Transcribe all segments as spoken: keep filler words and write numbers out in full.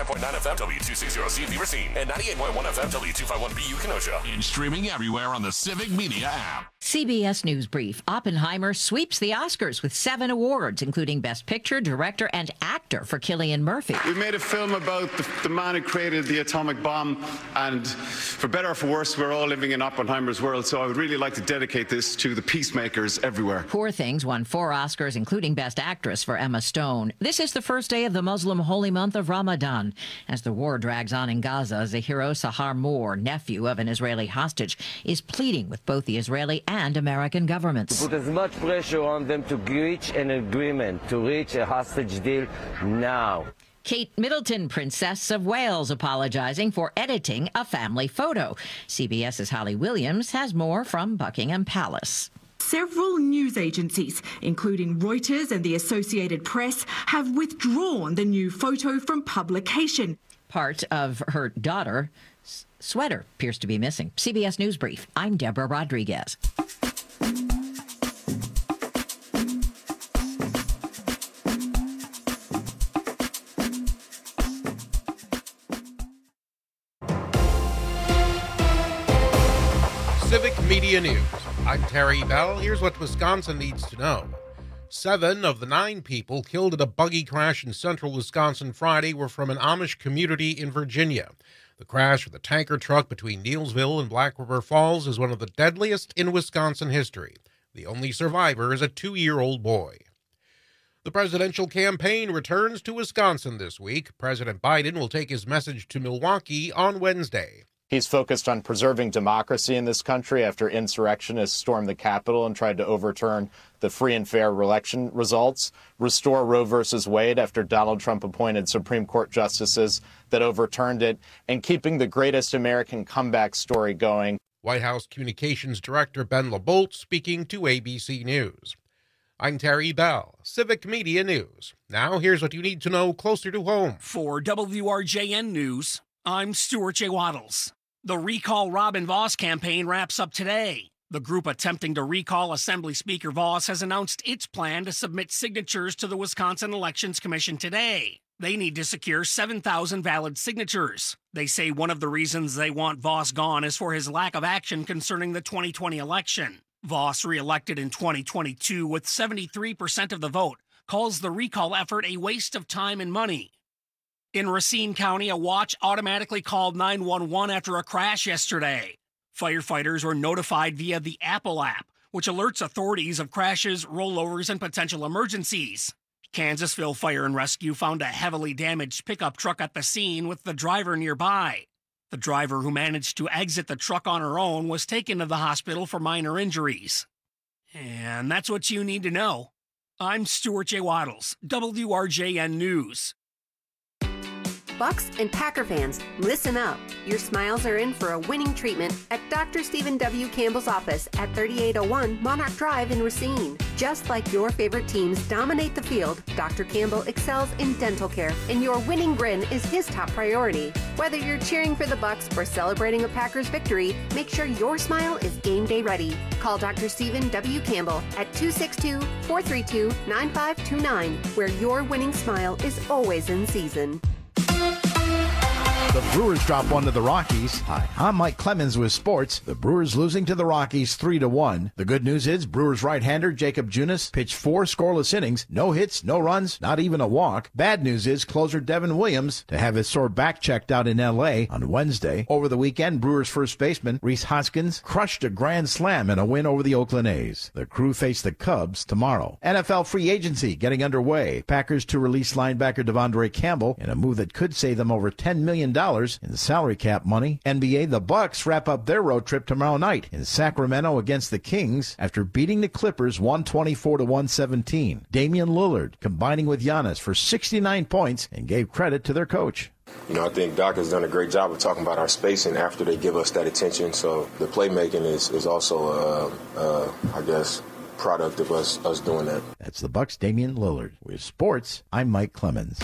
point nine F M, W two sixty C V Racine, and ninety-eight point one F M, W two fifty-one B U Kenosha. And streaming everywhere on the Civic Media app. C B S News Brief. Oppenheimer sweeps the Oscars with seven awards, including Best Picture, Director, and Actor for Cillian Murphy. We made a film about the, the man who created the atomic bomb, and for better or for worse, we're all living in Oppenheimer's world, so I would really like to dedicate this to the peacemakers everywhere. Poor Things won four Oscars, including Best Actress for Emma Stone. This is the first day of the Muslim holy month of Ramadan. As the war drags on in Gaza, Zahiro Sahar Moore, nephew of an Israeli hostage, is pleading with both the Israeli and American governments. To put as much pressure on them to reach an agreement, to reach a hostage deal now. Kate Middleton, Princess of Wales, apologizing for editing a family photo. CBS's Holly Williams has more from Buckingham Palace. Several news agencies, including Reuters and the Associated Press, have withdrawn the new photo from publication. Part of her daughter's sweater appears to be missing. C B S News Brief. I'm Deborah Rodriguez. Civic Media News. I'm Terry Bell. Here's what Wisconsin needs to know. Seven of the nine people killed in a buggy crash in central Wisconsin Friday were from an Amish community in Virginia. The crash of the tanker truck between Neilsville and Black River Falls is one of the deadliest in Wisconsin history. The only survivor is a two-year-old boy. The presidential campaign returns to Wisconsin this week. President Biden will take his message to Milwaukee on Wednesday. He's focused on preserving democracy in this country after insurrectionists stormed the Capitol and tried to overturn the free and fair election results, restore Roe versus Wade after Donald Trump appointed Supreme Court justices that overturned it, and keeping the greatest American comeback story going. White House Communications Director Ben LaBolt speaking to A B C News. I'm Terry Bell, Civic Media News. Now here's what you need to know closer to home. For W R J N News, I'm Stuart J. Waddles. The Recall Robin Vos campaign wraps up today. The group attempting to recall Assembly Speaker Vos has announced its plan to submit signatures to the Wisconsin Elections Commission today. They need to secure seven thousand valid signatures. They say one of the reasons they want Vos gone is for his lack of action concerning the twenty twenty election. Vos, re-elected in twenty twenty-two with seventy-three percent of the vote, calls the recall effort a waste of time and money. In Racine County, a watch automatically called nine one one after a crash yesterday. Firefighters were notified via the Apple app, which alerts authorities of crashes, rollovers, and potential emergencies. Kansasville Fire and Rescue found a heavily damaged pickup truck at the scene with the driver nearby. The driver, who managed to exit the truck on her own, was taken to the hospital for minor injuries. And that's what you need to know. I'm Stuart J. Waddles, W R J N News. Bucks and Packer fans, listen up. Your smiles are in for a winning treatment at Doctor Stephen W. Campbell's office at thirty-eight oh one Monarch Drive in Racine. Just like your favorite teams dominate the field, Doctor Campbell excels in dental care, and your winning grin is his top priority. Whether you're cheering for the Bucks or celebrating a Packers victory, make sure your smile is game day ready. Call Doctor Stephen W. Campbell at two six two, four three two, nine five two nine, where your winning smile is always in season. The Brewers drop one to the Rockies. Hi, I'm Mike Clemens with sports. The Brewers losing to the Rockies three to one. The good news is Brewers right-hander Jacob Junis pitched four scoreless innings, no hits, no runs, not even a walk. Bad news is closer Devin Williams to have his sore back checked out in L A on Wednesday. Over the weekend, Brewers first baseman Rhys Hoskins crushed a grand slam in a win over the Oakland A's. The Crew face the Cubs tomorrow. N F L free agency getting underway. Packers to release linebacker Devondre Campbell in a move that could save them over ten million dollars in salary cap money. N B A, the Bucks wrap up their road trip tomorrow night in Sacramento against the Kings after beating the Clippers one twenty-four to one seventeen. Damian Lillard combining with Giannis for sixty-nine points and gave credit to their coach. You know, I think Doc has done a great job of talking about our spacing after they give us that attention. So the playmaking is, is also, uh, uh, I guess, product of us, us doing that. That's the Bucks' Damian Lillard. With sports, I'm Mike Clemens.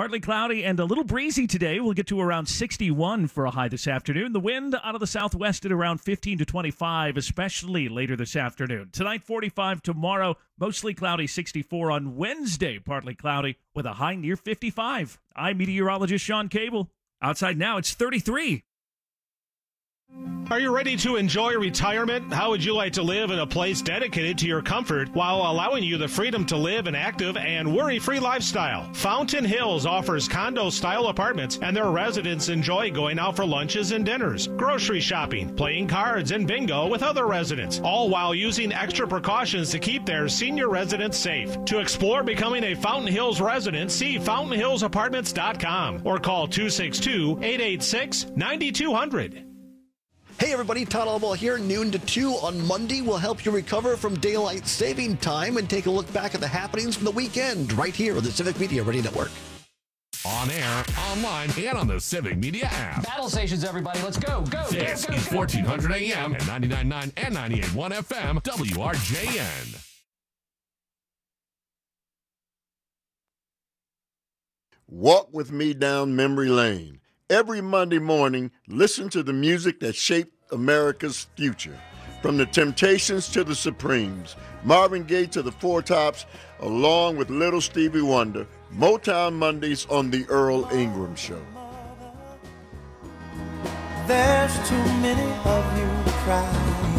Partly cloudy and a little breezy today. We'll get to around sixty-one for a high this afternoon. The wind out of the southwest at around fifteen to twenty-five, especially later this afternoon. Tonight, forty-five. Tomorrow, mostly cloudy, sixty-four. On Wednesday, partly cloudy with a high near fifty-five. I'm meteorologist Sean Cable. Outside now, it's thirty-three. Are you ready to enjoy retirement? How would you like to live in a place dedicated to your comfort while allowing you the freedom to live an active and worry-free lifestyle? Fountain Hills offers condo-style apartments, and their residents enjoy going out for lunches and dinners, grocery shopping, playing cards, and bingo with other residents, all while using extra precautions to keep their senior residents safe. To explore becoming a Fountain Hills resident, see fountain hills apartments dot com or call two six two, eight eight six, nine two zero zero. Hey everybody, Todd Albaugh here. Noon to two on Monday will help you recover from daylight saving time and take a look back at the happenings from the weekend right here on the Civic Media Radio Network. On air, online, and on the Civic Media app. Battle stations, everybody. Let's go, go, This go, go, is go. fourteen hundred A M and ninety-nine point nine and ninety-eight point one F M, W R J N. Walk with me down memory lane. Every Monday morning, listen to the music that shaped America's future. From the Temptations to the Supremes, Marvin Gaye to the Four Tops, along with Little Stevie Wonder, Motown Mondays on the Earl Ingram Show. There's too many of you crying.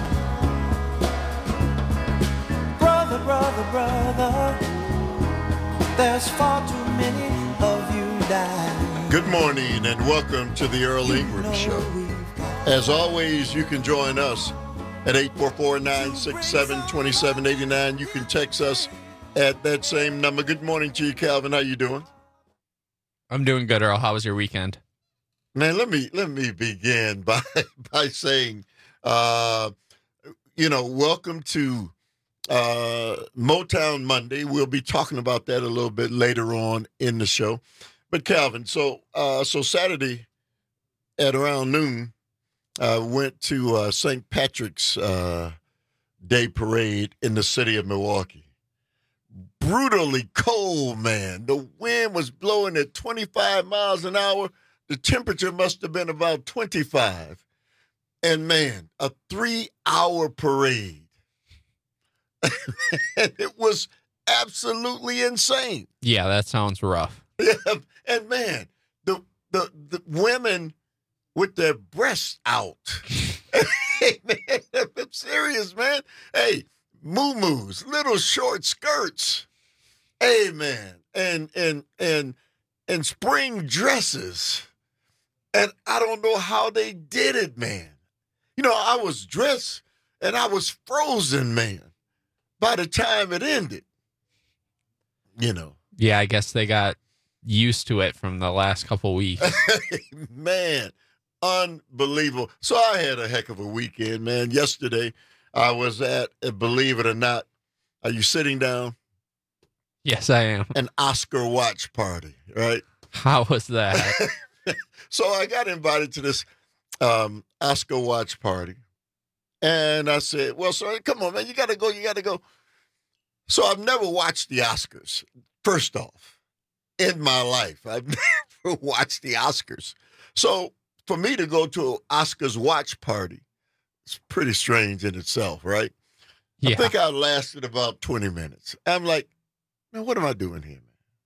Brother, brother, brother, there's far too many of you dying. Good morning and welcome to the Earl Ingram Show. As always, you can join us at eight four four, nine six seven, two seven eight nine. You can text us at that same number. Good morning to you, Calvin. How you doing? I'm doing good, Earl. How was your weekend? Man, let me let me begin by by saying, uh, you know, welcome to uh, Motown Monday. We'll be talking about that a little bit later on in the show. But Calvin, so uh, so Saturday at around noon, I uh, went to uh, Saint Patrick's uh, Day Parade in the city of Milwaukee. Brutally cold, man. The wind was blowing at twenty-five miles an hour. The temperature must have been about twenty-five. And, man, a three-hour parade. And it was absolutely insane. Yeah, that sounds rough. Yeah, and man, the the the women with their breasts out. Hey, man, I'm serious, man. Hey, muumuus, little short skirts. Hey, man, and and and and spring dresses. And I don't know how they did it, man. You know, I was dressed and I was frozen, man, by the time it ended. You know. Yeah, I guess they got used to it from the last couple weeks. Man, unbelievable. So I had a heck of a weekend, man. Yesterday, I was at, believe it or not, are you sitting down? Yes, I am. An Oscar watch party, right? How was that? So I got invited to this um, Oscar watch party. And I said, well, sir, come on, man, you got to go, you got to go. So I've never watched the Oscars, first off. In my life, I've never watched the Oscars. So for me to go to an Oscars watch party, it's pretty strange in itself, right? Yeah. I think I lasted about twenty minutes. I'm like, man, what am I doing here, man?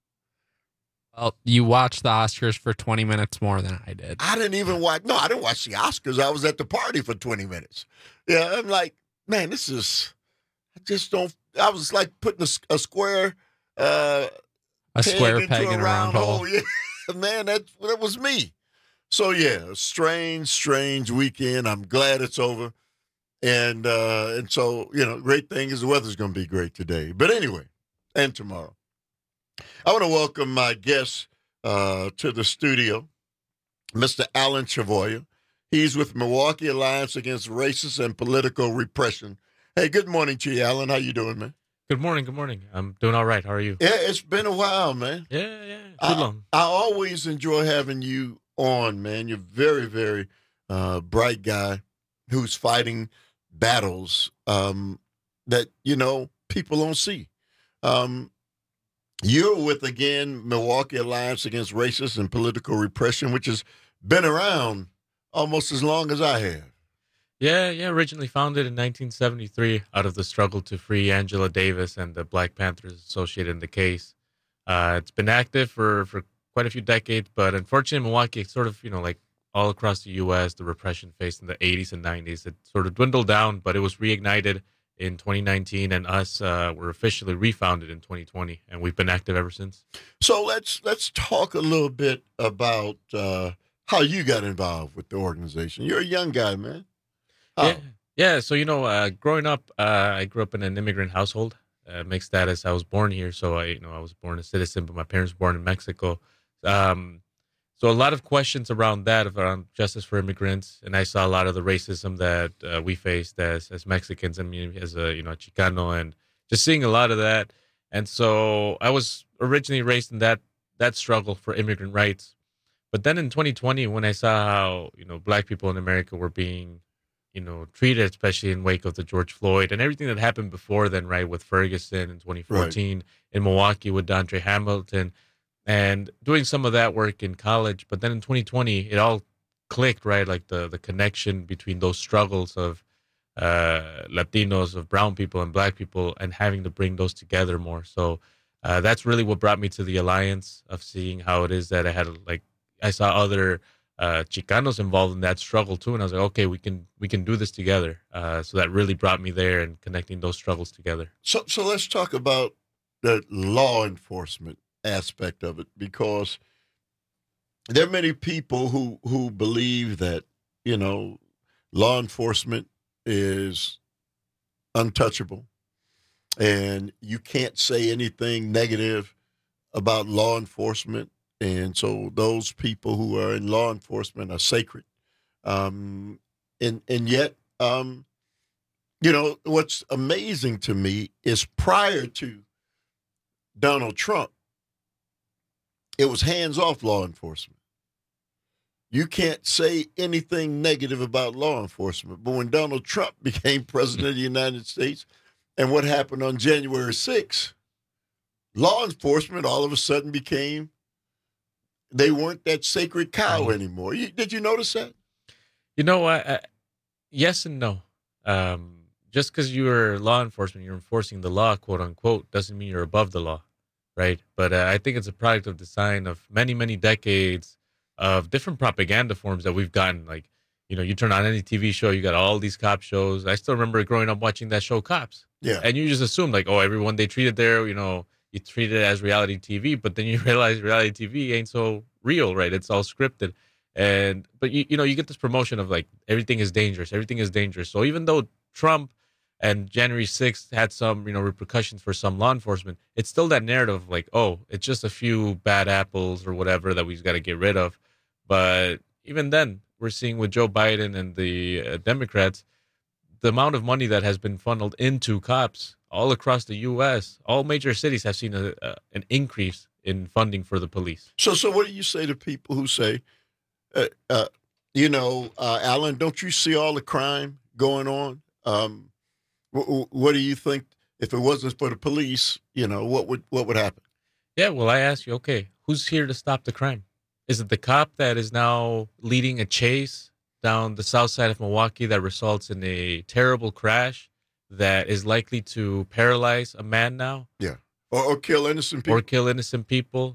Well, you watched the Oscars for twenty minutes more than I did. I didn't even watch. No, I didn't watch the Oscars. I was at the party for twenty minutes. Yeah, I'm like, man, this is, I just don't, I was like putting a, a square, uh, A square peg in a round hole. hole. Yeah, man, that, that was me. So, yeah, strange, strange weekend. I'm glad it's over. And uh, and so, you know, great thing is the weather's going to be great today. But anyway, and tomorrow. I want to welcome my guest uh, to the studio, Mister Alan Chavoya. He's with Milwaukee Alliance Against Racist and Political Repression. Hey, good morning to you, Alan. How you doing, man? Good morning. Good morning. I'm doing all right. How are you? Yeah, it's been a while, man. Yeah, yeah. Too I, long. I always enjoy having you on, man. You're very, very uh, bright guy who's fighting battles um, that, you know, people don't see. Um, You're with, again, Milwaukee Alliance Against Racist and Political Repression, which has been around almost as long as I have. Yeah, yeah. Originally founded in nineteen seventy-three out of the struggle to free Angela Davis and the Black Panthers associated in the case. Uh, it's been active for, for quite a few decades, but unfortunately in Milwaukee, it's sort of, you know, like all across the U S, the repression faced in the eighties and nineties, it sort of dwindled down, but it was reignited in twenty nineteen, and us uh, were officially refounded in twenty twenty, and we've been active ever since. So let's let's talk a little bit about uh, how you got involved with the organization. You're a young guy, man. How? Yeah, yeah. So you know, uh, growing up, uh, I grew up in an immigrant household, uh, mixed status. I was born here, so I, you know, I was born a citizen, but my parents were born in Mexico. Um, so a lot of questions around that, around justice for immigrants, and I saw a lot of the racism that uh, we faced as as Mexicans. I mean, as a you know Chicano, and just seeing a lot of that. And so I was originally raised in that that struggle for immigrant rights. But then in twenty twenty, when I saw how you know Black people in America were being you know, treated, especially in wake of the George Floyd and everything that happened before then, right, with Ferguson in twenty fourteen, right. in Milwaukee with Deandre Hamilton, and doing some of that work in college. But then in twenty twenty, it all clicked, right, like the, the connection between those struggles of uh, Latinos, of brown people and Black people, and having to bring those together more. So uh, that's really what brought me to the Alliance, of seeing how it is that I had, like, I saw other Uh, Chicanos involved in that struggle too, and I was like, okay, we can we can do this together. Uh, so that really brought me there and connecting those struggles together. So, so let's talk about the law enforcement aspect of it, because there are many people who who believe that you know law enforcement is untouchable, and you can't say anything negative about law enforcement. And so those people who are in law enforcement are sacred. Um, and, and yet, um, you know, what's amazing to me is prior to Donald Trump, it was hands-off law enforcement. You can't say anything negative about law enforcement. But when Donald Trump became president of the United States, and what happened on January sixth, law enforcement all of a sudden became, they weren't that sacred cow anymore. You, did you notice that? You know, I, I, yes and no. Um, just because you're law enforcement, you're enforcing the law, quote unquote, doesn't mean you're above the law, right? But uh, I think it's a product of design of many, many decades of different propaganda forms that we've gotten. Like, you know, you turn on any T V show, you got all these cop shows. I still remember growing up watching that show, Cops. Yeah. And you just assume, like, oh, everyone they treated there, you know, you treat it as reality T V, but then you realize reality T V ain't so real, right? It's all scripted. And, but you, you know, you get this promotion of like, everything is dangerous. Everything is dangerous. So even though Trump and January sixth had some, you know, repercussions for some law enforcement, it's still that narrative of like, oh, it's just a few bad apples or whatever that we've got to get rid of. But even then, we're seeing with Joe Biden and the uh, Democrats, the amount of money that has been funneled into cops all across the U S, all major cities have seen a, a, an increase in funding for the police. So, so what do you say to people who say, uh, uh, you know, uh, Alan, don't you see all the crime going on? Um, wh- what do you think? If it wasn't for the police, you know, what would what would happen? Yeah, well, I ask you, okay, who's here to stop the crime? Is it the cop that is now leading a chase down the south side of Milwaukee that results in a terrible crash that is likely to paralyze a man now? Yeah. Or, or kill innocent people. Or kill innocent people.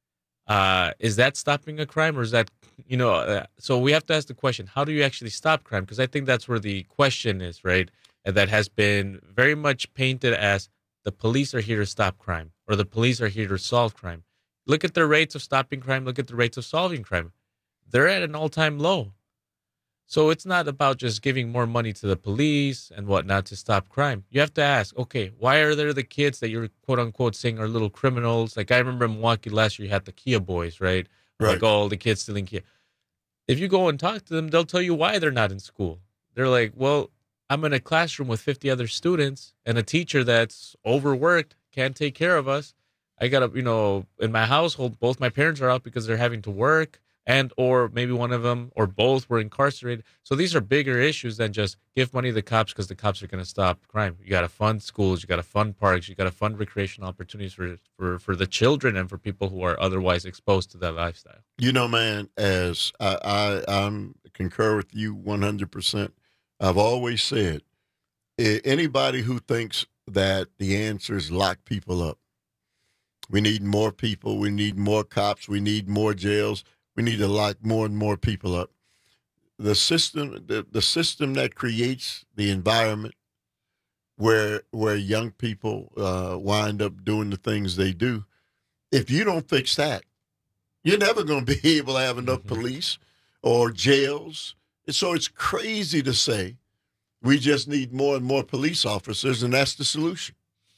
Uh, is that stopping a crime, or is that, you know, uh, so we have to ask the question, how do you actually stop crime? Because I think that's where the question is, right? And that has been very much painted as the police are here to stop crime, or the police are here to solve crime. Look at the rates of stopping crime. Look at the rates of solving crime. They're at an all-time low. So it's not about just giving more money to the police and whatnot to stop crime. You have to ask, okay, why are there the kids that you're quote unquote saying are little criminals? Like I remember in Milwaukee last year, you had the Kia boys, right? Right. Like, oh, the kids stealing Kia. If you go and talk to them, they'll tell you why they're not in school. They're like, well, I'm in a classroom with fifty other students and a teacher that's overworked, can't take care of us. I got to, you know, in my household, both my parents are out because they're having to work. and or maybe one of them or both were incarcerated. So these are bigger issues than just give money to the cops because the cops are going to stop crime. You got to fund schools, you got to fund parks, you got to fund recreational opportunities for, for, for the children and for people who are otherwise exposed to that lifestyle. You know, man, as I, I I'm concur with you one hundred percent. I've always said, anybody who thinks that the answer is lock people up. We need more people. We need more cops. We need more jails. We need to lock more and more people up. The system, the, the system that creates the environment where where young people uh, wind up doing the things they do, if you don't fix that, you're never going to be able to have enough mm-hmm. police or jails. And so it's crazy to say we just need more and more police officers, and that's the solution.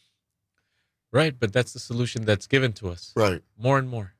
Right, but that's the solution that's given to us. Right. More and more.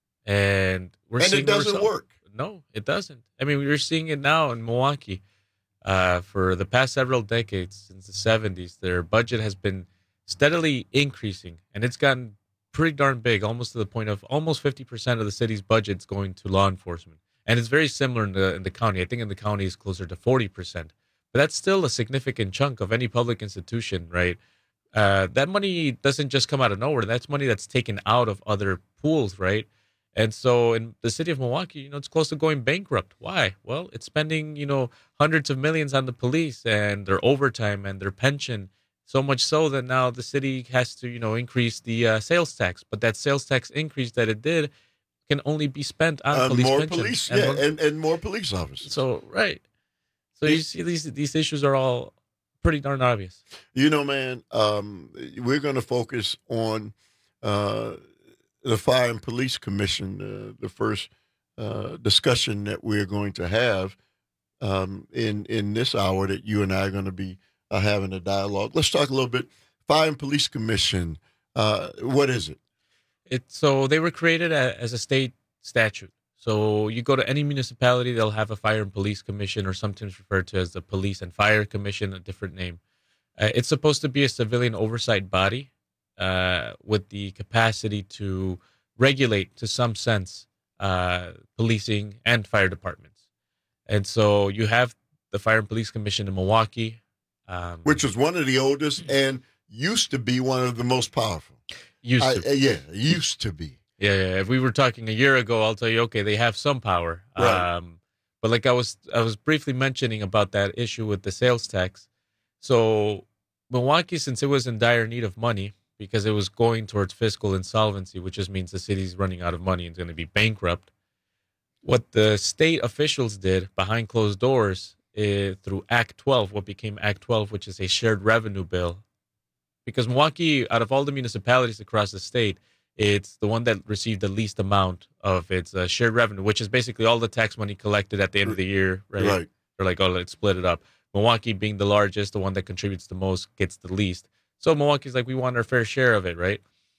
And we're and seeing it doesn't results. work. No, it doesn't. I mean, we're seeing it now in Milwaukee. Uh, for the past several decades, since the seventies, their budget has been steadily increasing, and it's gotten pretty darn big, almost to the point of almost fifty percent of the city's budget's going to law enforcement. And it's very similar in the, in the county. I think in the county it's closer to forty percent. But that's still a significant chunk of any public institution, right? Uh, that money doesn't just come out of nowhere. That's money that's taken out of other pools, right? And so in the city of Milwaukee, you know, it's close to going bankrupt. Why? Well, it's spending, you know, hundreds of millions on the police and their overtime and their pension, so much so that now the city has to, you know, increase the uh, sales tax. But that sales tax increase that it did can only be spent on uh, police more pensions. police, and yeah, more, and, and more police officers. So, right. So you see these these issues are all pretty darn obvious. You know, man, um, we're going to focus on uh, the Fire and Police Commission, uh, the first uh, discussion that we're going to have um, in, in this hour that you and I are going to be uh, having a dialogue. Let's talk a little bit. Fire and Police Commission, uh, what is it? It so they were created a, as a state statute. So you go to any municipality, they'll have a fire and police commission, or sometimes referred to as the police and fire commission, a different name. Uh, it's supposed to be a civilian oversight body uh, with the capacity to regulate, to some sense, uh, policing and fire departments. And so you have the Fire and Police Commission in Milwaukee. Um, Which was one of the oldest and used to be one of the most powerful. Used I, to. uh, yeah, used to be. Yeah, yeah, if we were talking a year ago, I'll tell you, okay, they have some power. Right. Um, but like I was, I was briefly mentioning about that issue with the sales tax. So Milwaukee, since it was in dire need of money because it was going towards fiscal insolvency, which just means the city's running out of money and is going to be bankrupt. What the state officials did behind closed doors uh, through Act twelve, what became Act twelve, which is a shared revenue bill, because Milwaukee, out of all the municipalities across the state, it's the one that received the least amount of its uh, shared revenue, which is basically all the tax money collected at the end of the year, right? Right. They're like, oh, let's split it up. Milwaukee, being the largest, the one that contributes the most, gets the least. So Milwaukee's like, we want our fair share of it, right?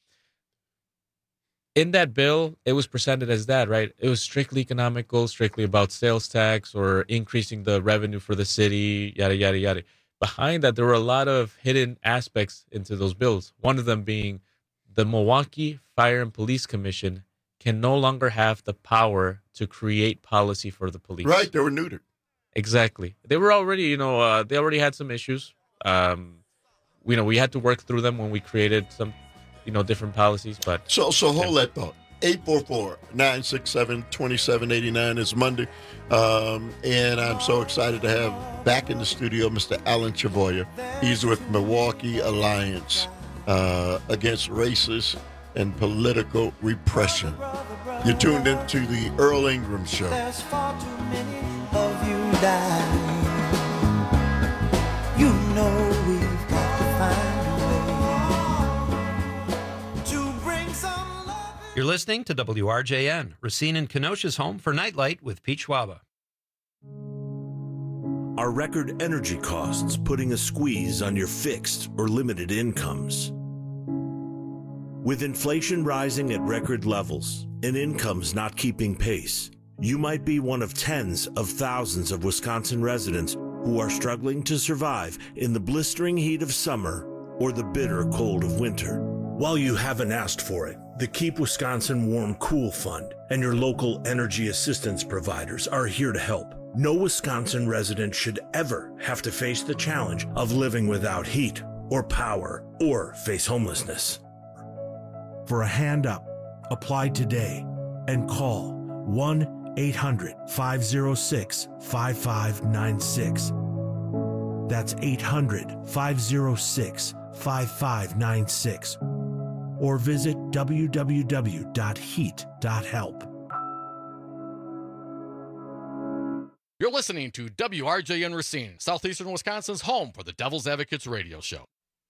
In that bill, it was presented as that, right? It was strictly economical, strictly about sales tax or increasing the revenue for the city, yada, yada, yada. Behind that, there were a lot of hidden aspects into those bills. One of them being the Milwaukee Fire and Police Commission can no longer have the power to create policy for the police. Right, they were neutered. Exactly. They were already, you know, uh, they already had some issues. Um, you know, we had to work through them when we created some, you know, different policies. But So so hold yeah. that thought. eight four four, nine six seven, two seven eight nine is Monday. Um, and I'm so excited to have back in the studio Mister Alan Chavoya. He's with Milwaukee Alliance uh, Against Racist and Political Repression. You're tuned into the Earl Ingram Show. There's far too many of you dying. You know we've got to find a way to bring some love. You're listening to W R J N, Racine and Kenosha's home for Nightlight with Pete Schwaba. Are record energy costs putting a squeeze on your fixed or limited incomes? With inflation rising at record levels and incomes not keeping pace, you might be one of tens of thousands of Wisconsin residents who are struggling to survive in the blistering heat of summer or the bitter cold of winter. While you haven't asked for it, The Keep Wisconsin Warm Cool Fund and your local energy assistance providers are here to help. No Wisconsin resident should ever have to face the challenge of living without heat or power or face homelessness. For a hand up, apply today and call one eight hundred, five oh six, five five nine six. That's eight hundred, five oh six, five five nine six. Or visit w w w dot heat dot help. You're listening to W R J N Racine, Southeastern Wisconsin's home for the Devil's Advocates radio show.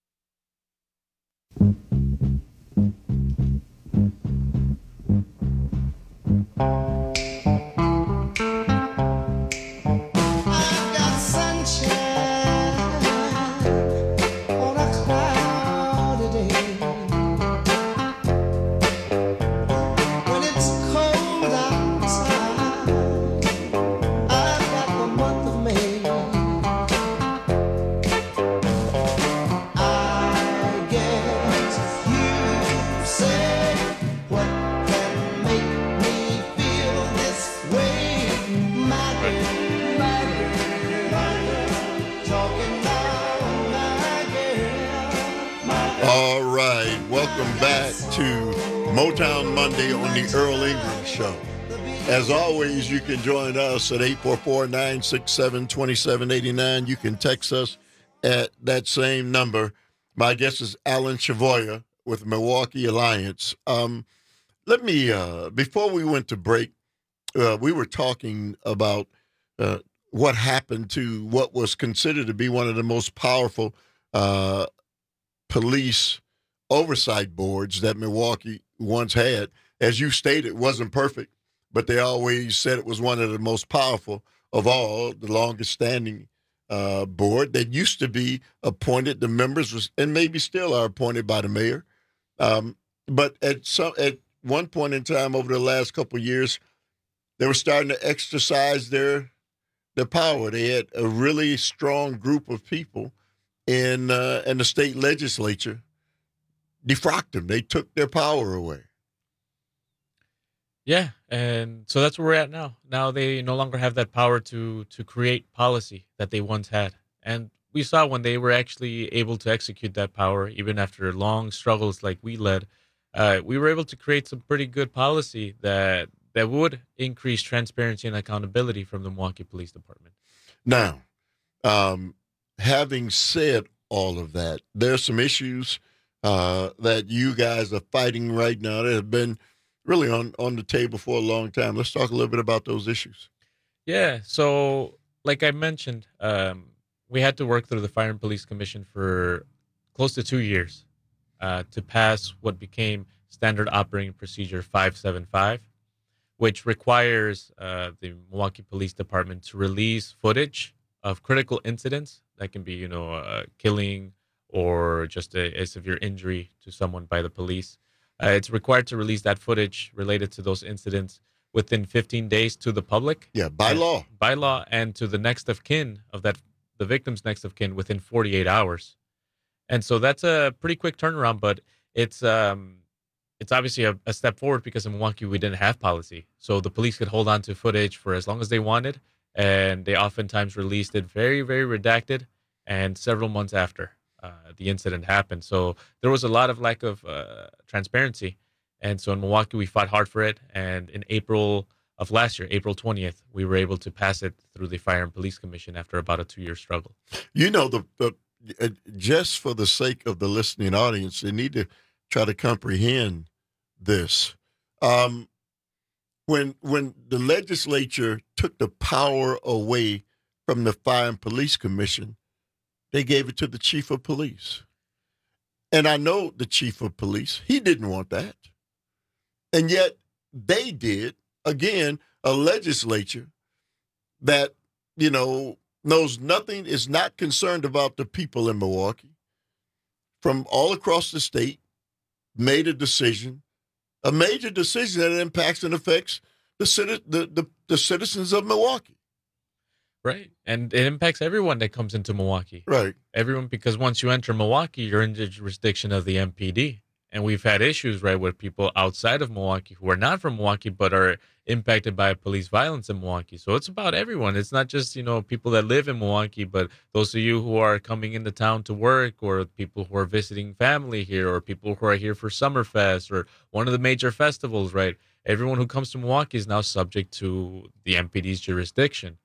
All right, welcome back to Motown Monday on the Earl Ingram Show. As always, you can join us at eight four four, nine six seven, two seven eight nine. You can text us at that same number. My guest is Alan Chavoya with Milwaukee Alliance. Um, let me, uh, before we went to break, uh, we were talking about uh, what happened to what was considered to be one of the most powerful uh police oversight boards that Milwaukee once had. As you stated, it wasn't perfect, but they always said it was one of the most powerful of all, the longest standing uh, board that used to be appointed. The members was, and maybe still are appointed by the mayor. Um, but at some at one point in time over the last couple of years, they were starting to exercise their their power. They had a really strong group of people in uh, in the state legislature defrocked them. They took their power away. Yeah, and so that's where we're at now. Now they no longer have that power to to create policy that they once had. And we saw when they were actually able to execute that power, even after long struggles like we led, uh, we were able to create some pretty good policy that that would increase transparency and accountability from the Milwaukee Police Department. Now, um, having said all of that, there's some issues uh, that you guys are fighting right now that have been really on, on the table for a long time. Let's talk a little bit about those issues. Yeah, so like I mentioned, um, we had to work through the Fire and Police Commission for close to two years uh, to pass what became Standard Operating Procedure five seven five, which requires uh, the Milwaukee Police Department to release footage of critical incidents. That can be, you know, uh, killing or just a, a severe injury to someone by the police. Uh, it's required to release that footage related to those incidents within fifteen days to the public. Yeah, by and, law. By law, and to the next of kin of that, the victim's next of kin within forty-eight hours. And so that's a pretty quick turnaround, but it's um, it's obviously a, a step forward because in Milwaukee we didn't have policy. So the police could hold on to footage for as long as they wanted, and they oftentimes released it very, very redacted and several months after uh, the incident happened. So there was a lot of lack of uh, transparency. And so in Milwaukee, we fought hard for it. And in April of last year, April twentieth, we were able to pass it through the Fire and Police Commission after about a two-year struggle. You know, the, the uh, just for the sake of the listening audience, they need to try to comprehend this. Um, when when the legislature took the power away from the Fire and Police Commission, they gave it to the chief of police. And I know the chief of police, he didn't want that. And yet they did. Again, a legislature that, you know, knows nothing, is not concerned about the people in Milwaukee, from all across the state, made a decision, a major decision that impacts and affects the, the, the, the citizens of Milwaukee. Right. And it impacts everyone that comes into Milwaukee. Right. Everyone, because once you enter Milwaukee, you're in the jurisdiction of the M P D. And we've had issues, right, with people outside of Milwaukee who are not from Milwaukee but are impacted by police violence in Milwaukee. So it's about everyone. It's not just, you know, people that live in Milwaukee, but those of you who are coming into town to work, or people who are visiting family here, or people who are here for Summerfest or one of the major festivals, right? Everyone who comes to Milwaukee is now subject to the M P D's jurisdiction.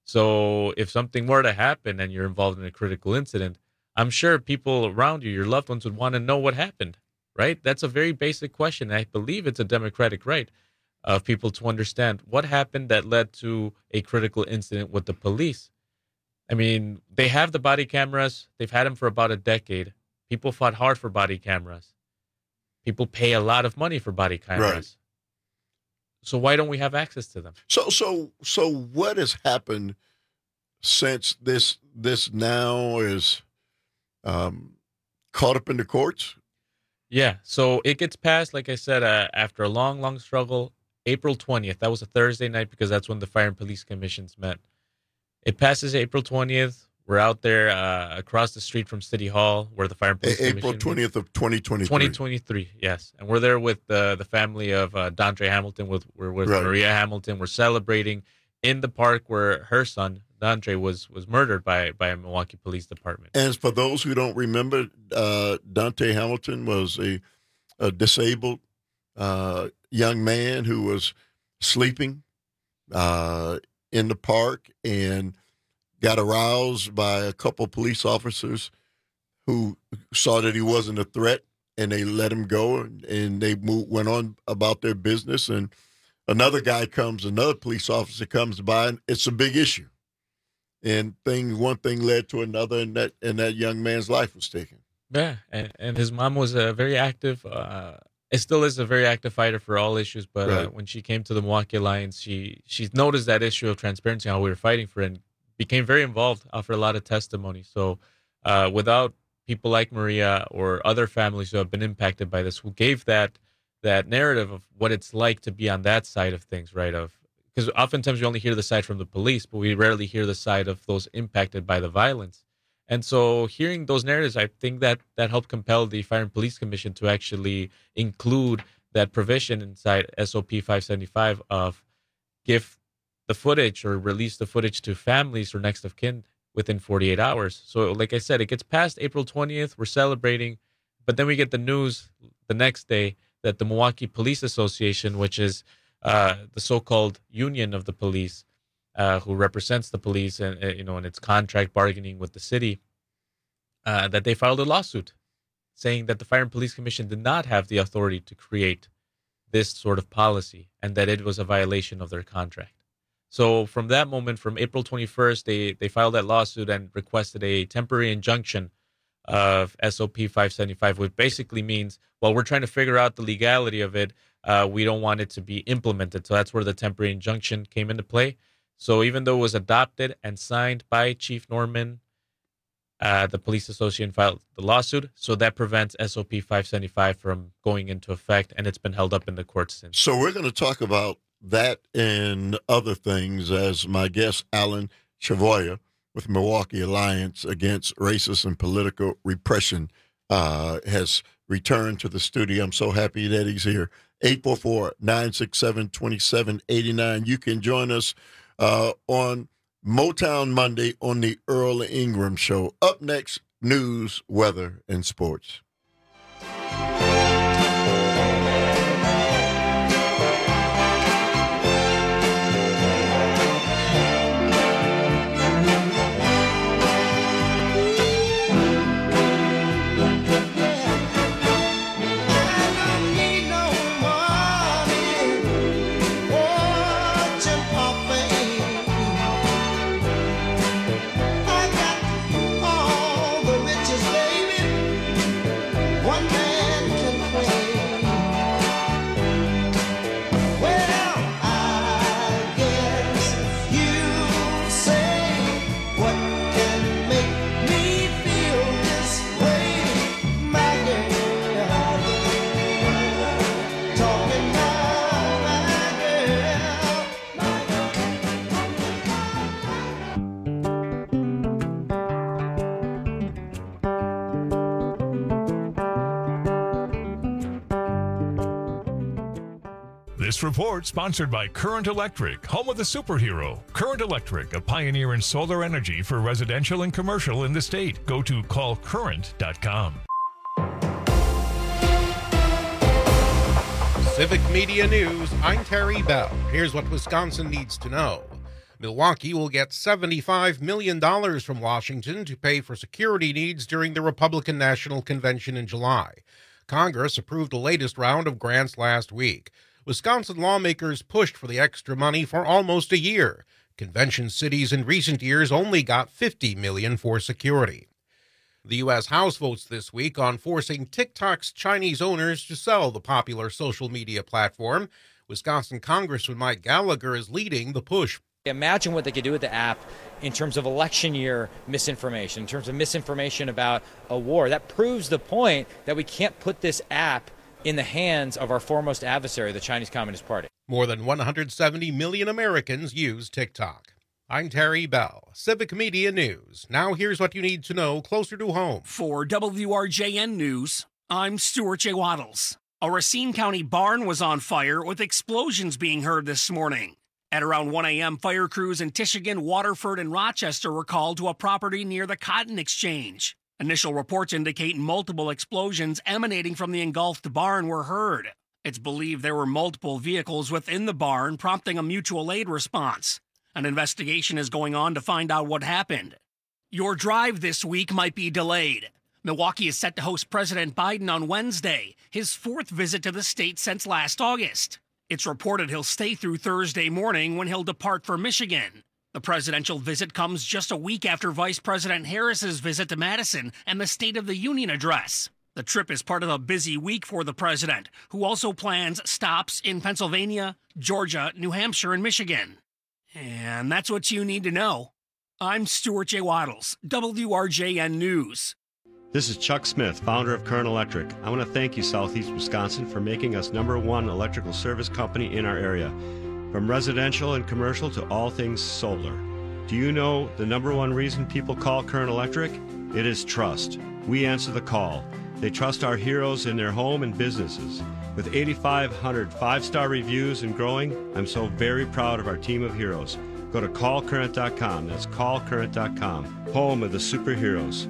So if something were to happen and you're involved in a critical incident, I'm sure people around you, your loved ones, would want to know what happened. Right? That's a very basic question. I believe it's a democratic right of people to understand what happened that led to a critical incident with the police. I mean, they have the body cameras. They've had them for about a decade. People fought hard for body cameras. People pay a lot of money for body cameras. Right. So why don't we have access to them? So, so, so, what has happened since this this now is um, caught up in the courts? Yeah, so it gets passed, like I said, uh, after a long, long struggle, April twentieth. That was a Thursday night because that's when the Fire and Police Commissions met. It passes April twentieth. We're out there uh, across the street from City Hall where the Fire and Police April Commission twentieth of twenty twenty-three. twenty twenty-three, yes. And we're there with uh, the family of uh, Dondre Hamilton. With, we're with right. Maria Hamilton. We're celebrating in the park where her son, Dondre, was was murdered by, by a Milwaukee Police Department. And for those who don't remember, uh, Dante Hamilton was a, a disabled uh, young man who was sleeping uh, in the park and got aroused by a couple police officers who saw that he wasn't a threat, and they let him go, and, and they moved, went on about their business. And another guy comes, another police officer comes by, and it's a big issue. And thing, one thing led to another, and that and that young man's life was taken. Yeah, and, and his mom was a very active, uh, it still is a very active fighter for all issues. But right. uh, when she came to the Milwaukee Alliance, she she noticed that issue of transparency, how we were fighting for it, and became very involved, offered a lot of testimony. So uh, without people like Maria or other families who have been impacted by this, who gave that that narrative of what it's like to be on that side of things, right? Of because oftentimes we only hear the side from the police, but we rarely hear the side of those impacted by the violence. And so hearing those narratives, I think that that helped compel the Fire and Police Commission to actually include that provision inside S O P five seventy-five of give the footage or release the footage to families or next of kin within forty-eight hours. So like I said, it gets past April twentieth. We're celebrating, but then we get the news the next day that the Milwaukee Police Association, which is uh, the so-called union of the police, uh, who represents the police and, uh, you know, in its contract bargaining with the city, uh, that they filed a lawsuit saying that the Fire and Police Commission did not have the authority to create this sort of policy and that it was a violation of their contract. So from that moment, from April twenty-first, they, they filed that lawsuit and requested a temporary injunction of S O P five seventy-five, which basically means, well, we're trying to figure out the legality of it. Uh, we don't want it to be implemented. So that's where the temporary injunction came into play. So even though it was adopted and signed by Chief Norman, uh, the police association filed the lawsuit. So that prevents S O P five seventy-five from going into effect, and it's been held up in the courts since. So we're going to talk about that and other things as my guest, Alan Chavoya, with Milwaukee Alliance Against Racist and Political Repression, uh, has returned to the studio. I'm so happy that he's here. eight four four, nine six seven, two seven eight nine. You can join us uh, on Motown Monday on the Earl Ingram Show. Up next, news, weather, and sports. This report sponsored by Current Electric, home of the superhero. Current Electric, a pioneer in solar energy for residential and commercial in the state. Go to call current dot com. Civic Media News, I'm Terry Bell. Here's what Wisconsin needs to know. Milwaukee will get seventy-five million dollars from Washington to pay for security needs during the Republican National Convention in July. Congress approved the latest round of grants last week. Wisconsin lawmakers pushed for the extra money for almost a year. Convention cities in recent years only got fifty million dollars for security. The U S House votes this week on forcing TikTok's Chinese owners to sell the popular social media platform. Wisconsin Congressman Mike Gallagher is leading the push. Imagine what they could do with the app in terms of election year misinformation, in terms of misinformation about a war. That proves the point that we can't put this app in the hands of our foremost adversary, the Chinese Communist Party. More than one hundred seventy million Americans use TikTok. I'm Terry Bell, Civic Media News. Now here's what you need to know closer to home. For W R J N News, I'm Stuart J. Waddles. A Racine County barn was on fire with explosions being heard this morning. At around one a.m., fire crews in Tishigan, Waterford, and Rochester were called to a property near the Cotton Exchange. Initial reports indicate multiple explosions emanating from the engulfed barn were heard. It's believed there were multiple vehicles within the barn, prompting a mutual aid response. An investigation is going on to find out what happened. Your drive this week might be delayed. Milwaukee is set to host President Biden on Wednesday, his fourth visit to the state since last August. It's reported he'll stay through Thursday morning when he'll depart for Michigan. The presidential visit comes just a week after Vice President Harris's visit to Madison and the State of the Union address. The trip is part of a busy week for the president, who also plans stops in Pennsylvania, Georgia, New Hampshire, and Michigan. And that's what you need to know. I'm Stuart J. Waddles, W R J N News. This is Chuck Smith, founder of Current Electric. I want to thank you, Southeast Wisconsin, for making us number one electrical service company in our area. From residential and commercial to all things solar. Do you know the number one reason people call Current Electric? It is trust. We answer the call. They trust our heroes in their home and businesses. With eighty-five hundred five-star reviews and growing, I'm so very proud of our team of heroes. Go to call current dot com. That's call current dot com. Home of the superheroes.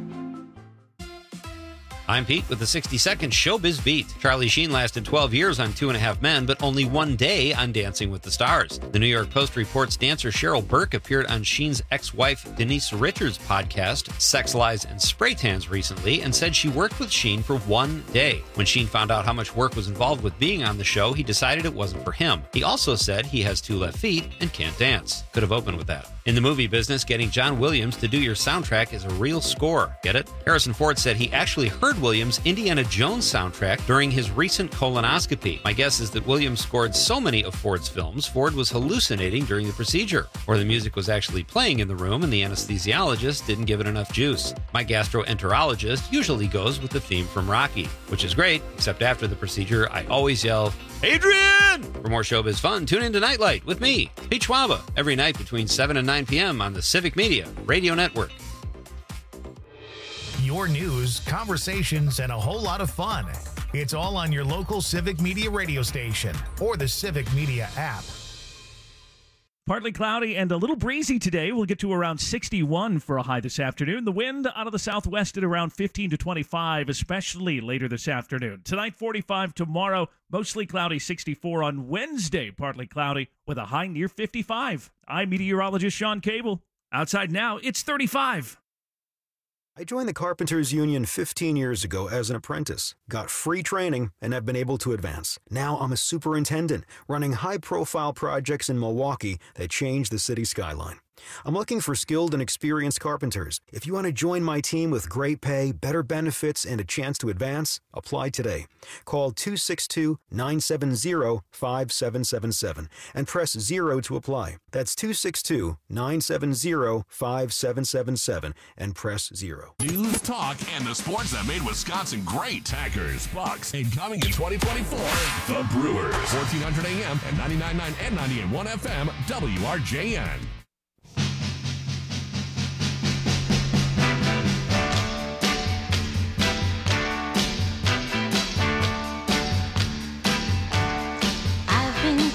I'm Pete with the sixty second Showbiz Beat. Charlie Sheen lasted twelve years on Two and a Half Men, but only one day on Dancing with the Stars. The New York Post reports dancer Cheryl Burke appeared on Sheen's ex-wife Denise Richards' podcast, Sex, Lies, and Spray Tans recently, and said she worked with Sheen for one day. When Sheen found out how much work was involved with being on the show, he decided it wasn't for him. He also said he has two left feet and can't dance. Could have opened with that. In the movie business, getting John Williams to do your soundtrack is a real score. Get it? Harrison Ford said he actually heard Williams' Indiana Jones soundtrack during his recent colonoscopy. My guess is that Williams scored so many of Ford's films, Ford was hallucinating during the procedure, or the music was actually playing in the room and the anesthesiologist didn't give it enough juice. My gastroenterologist usually goes with the theme from Rocky, which is great, except after the procedure, I always yell, Adrian! For more showbiz fun, tune in to Nightlight with me, Pete Schwaba, every night between seven and nine p.m. on the Civic Media Radio Network. Your news, conversations, and a whole lot of fun. It's all on your local Civic Media radio station or the Civic Media app. Partly cloudy and a little breezy today. We'll get to around sixty-one for a high this afternoon. The wind out of the southwest at around fifteen to twenty-five, especially later this afternoon. Tonight, forty-five. Tomorrow, mostly cloudy, sixty-four. On Wednesday, partly cloudy with a high near fifty-five. I'm meteorologist Sean Cable. Outside now, it's thirty-five. I joined the Carpenters Union fifteen years ago as an apprentice, got free training, and have been able to advance. Now I'm a superintendent, running high-profile projects in Milwaukee that change the city skyline. I'm looking for skilled and experienced carpenters. If you want to join my team with great pay, better benefits, and a chance to advance, apply today. Call two six two, nine seven zero, five seven seven seven and press zero to apply. That's two six two, nine seven zero, five seven seven seven and press zero. News, talk, and the sports that made Wisconsin great. Packers, Bucks, and coming in twenty twenty-four, the Brewers. fourteen hundred A M and ninety-nine point nine and ninety-eight point one F M, W R J N. I've been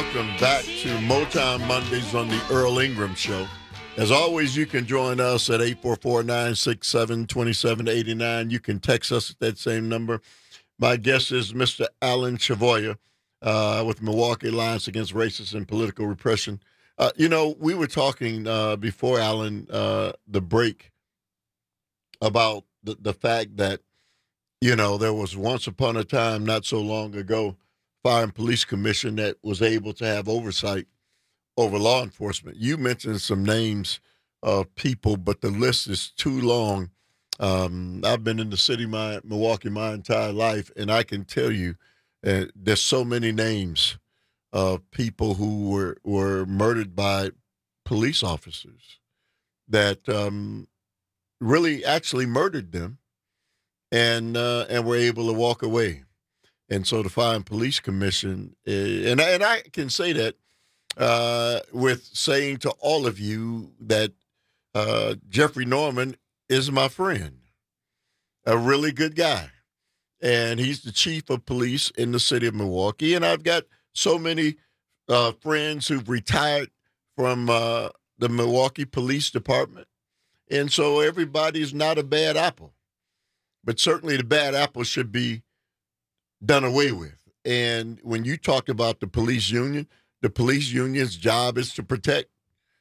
welcome back to Motown Mondays on the Earl Ingram Show. As always, you can join us at eight four four, nine six seven, two seven eight nine. You can text us at that same number. My guest is Mister Alan Chavoya uh, with Milwaukee Alliance Against Racist and Political Repression. Uh, you know, we were talking uh, before, Alan, uh, the break about the, the fact that, you know, there was once upon a time, not so long ago, Fire and Police Commission that was able to have oversight over law enforcement. You mentioned some names of people, but the list is too long. Um, I've been in the city, my Milwaukee, my entire life, and I can tell you uh, there's so many names of people who were, were murdered by police officers that um, really actually murdered them and uh, and were able to walk away. And so the Fire and Police Commission, uh, and, and I can say that uh, with saying to all of you that uh, Jeffrey Norman is my friend, a really good guy. And he's the chief of police in the city of Milwaukee. And I've got so many uh, friends who've retired from uh, the Milwaukee Police Department. And so everybody's not a bad apple. But certainly the bad apple should be done away with. And when you talked about the police union, the police union's job is to protect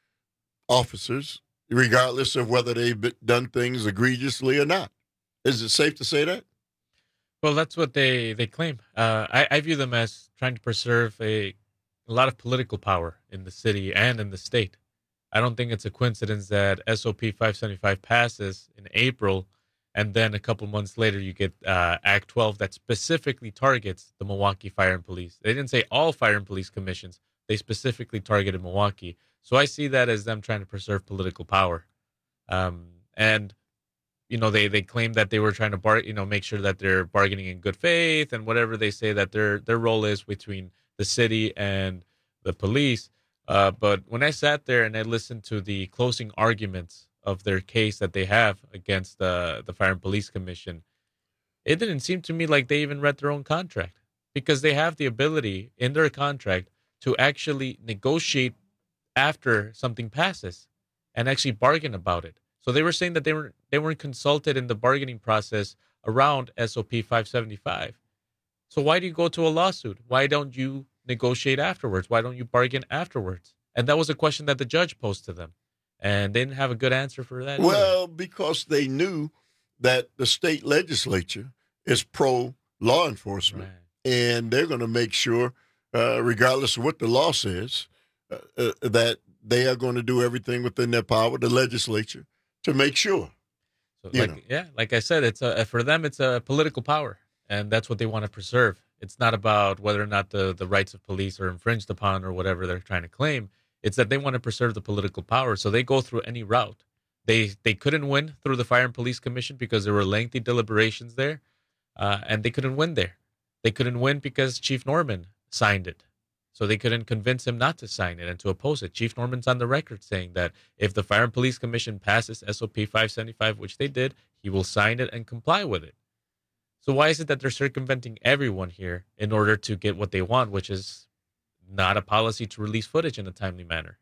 officers, regardless of whether they've done things egregiously or not. Is it safe to say that? Well, that's what they, they claim. Uh, I, I view them as trying to preserve a, a lot of political power in the city and in the state. I don't think it's a coincidence that S O P five seventy-five passes in April, and then a couple months later, you get uh, Act twelve that specifically targets the Milwaukee Fire and Police. They didn't say all fire and police commissions. They specifically targeted Milwaukee. So I see that as them trying to preserve political power. Um, and, you know, they, they claim that they were trying to bar, you know, make sure that they're bargaining in good faith and whatever they say that their their role is between the city and the police. Uh, but when I sat there and I listened to the closing arguments of their case that they have against the, the Fire and Police Commission, it didn't seem to me like they even read their own contract, because they have the ability in their contract to actually negotiate after something passes and actually bargain about it. So they were saying that they were they weren't consulted in the bargaining process around S O P five seventy-five. So why do you go to a lawsuit? Why don't you negotiate afterwards? Why don't you bargain afterwards? And that was a question that the judge posed to them. And they didn't have a good answer for that. Well, either. Because they knew that the state legislature is pro-law enforcement. Right. And they're going to make sure, uh, regardless of what the law says, uh, uh, that they are going to do everything within their power, the legislature, to make sure. So like, yeah, like I said, it's a, for them, it's a political power. And that's what they want to preserve. It's not about whether or not the, the rights of police are infringed upon or whatever they're trying to claim. It's that they want to preserve the political power, so they go through any route. They they couldn't win through the Fire and Police Commission because there were lengthy deliberations there, uh, and they couldn't win there. They couldn't win because Chief Norman signed it, so they couldn't convince him not to sign it and to oppose it. Chief Norman's on the record saying that if the Fire and Police Commission passes S O P five seventy-five, which they did, he will sign it and comply with it. So why is it that they're circumventing everyone here in order to get what they want, which is not a policy to release footage in a timely manner?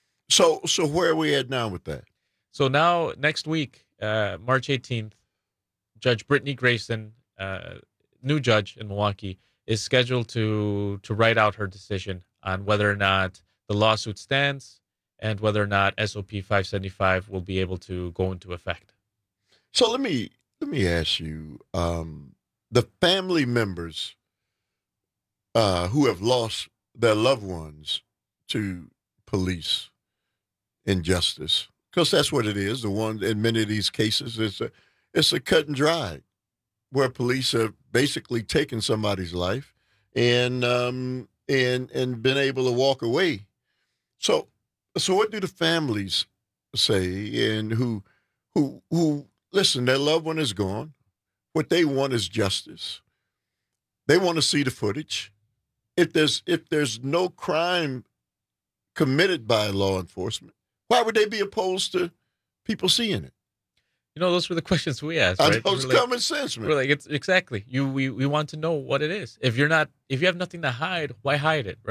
So so where are we at now with that? So now, next week, uh, March eighteenth, Judge Brittany Grayson, uh, new judge in Milwaukee, is scheduled to to write out her decision on whether or not the lawsuit stands and whether or not S O P five seventy-five will be able to go into effect. So let me let me ask you, um, the family members uh, who have lost their loved ones to police injustice, because that's what it is. The one in many of these cases, it's a it's a cut and dry, where police have basically taken somebody's life and um, and and been able to walk away. So so what do the families say? And who who who listen? Their loved one is gone. What they want is justice. They want to see the footage. If there's if there's no crime committed by law enforcement, why would they be opposed to people seeing it? You know, those were the questions we asked. I Right? know, it's We're like- common sense, man. We're like, it's exactly. You we, we want to know what it is. If you're not, if you have nothing to hide, why hide it, right?